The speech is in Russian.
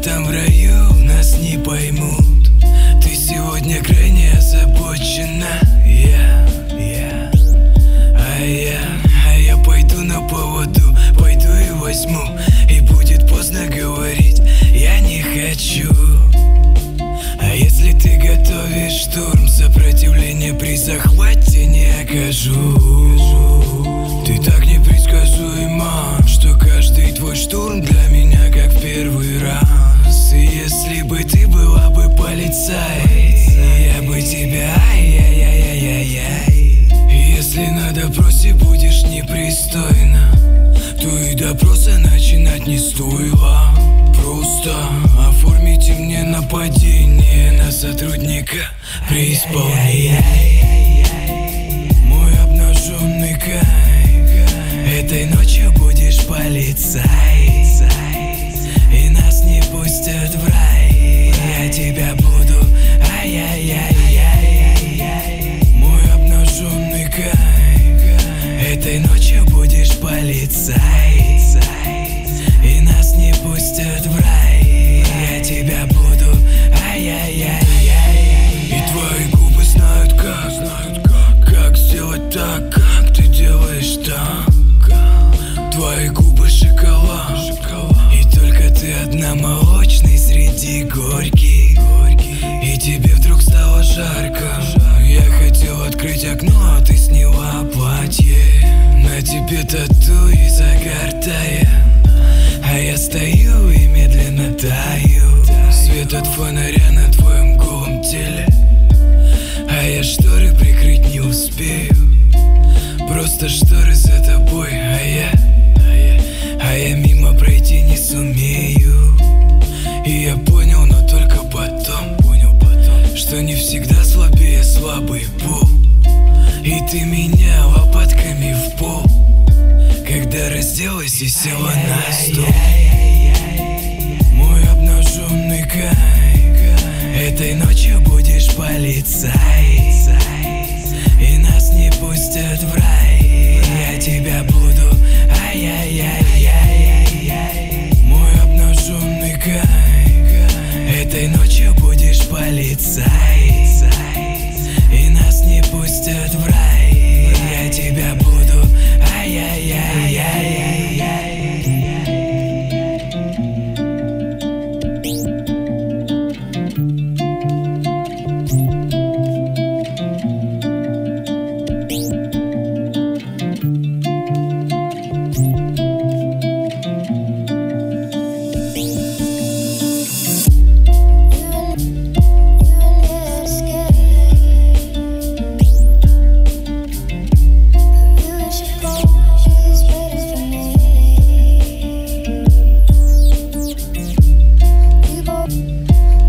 там в раю нас не поймут. Ты сегодня крайне озабочена. А я пойду на поводу, пойду и возьму. И будет поздно говорить, я не хочу. А если ты готовишь штурм, сопротивление при захвате не окажу. Ты так непредсказуема, что каждый твой штурм для меня как в первый раз. И если бы ты была бы полицай, я бы тебя Если на допросе будешь непристойна, то и допроса начинать не стоило. Просто оформите мне нападение на сотрудника при исполнении. Мой обнаженный кайф, этой ночью будешь полицай, и нас не пустят в рай. Я тебя буду Мой обнаженный кайф, этой ночью будешь полицай, и нас не пустят в рай. Я тебя буду И твои губы знают как сделать так, как ты делаешь так. Твои губы шоколад, и только ты одна молочный среди горьких. И тебе вдруг стало жарко. Я хотел открыть окно, а ты сняла платье. На тебе тату и загар тает, а я стою и медленно таю. Свет от фонаря на твоем голом теле, а я шторы прикрыть не успею. Просто шторы за тобой, а я мимо пройти не сумею. И я понял, но только потом, что не всегда слабее слабый пол. И ты меня лопатками в пол, когда разделась и села на стол. Мой обнаженный кайф, этой ночью будешь полицай, и нас не пустят в рай. Я тебя буду Мой обнаженный кайф, этой ночью будешь полицай,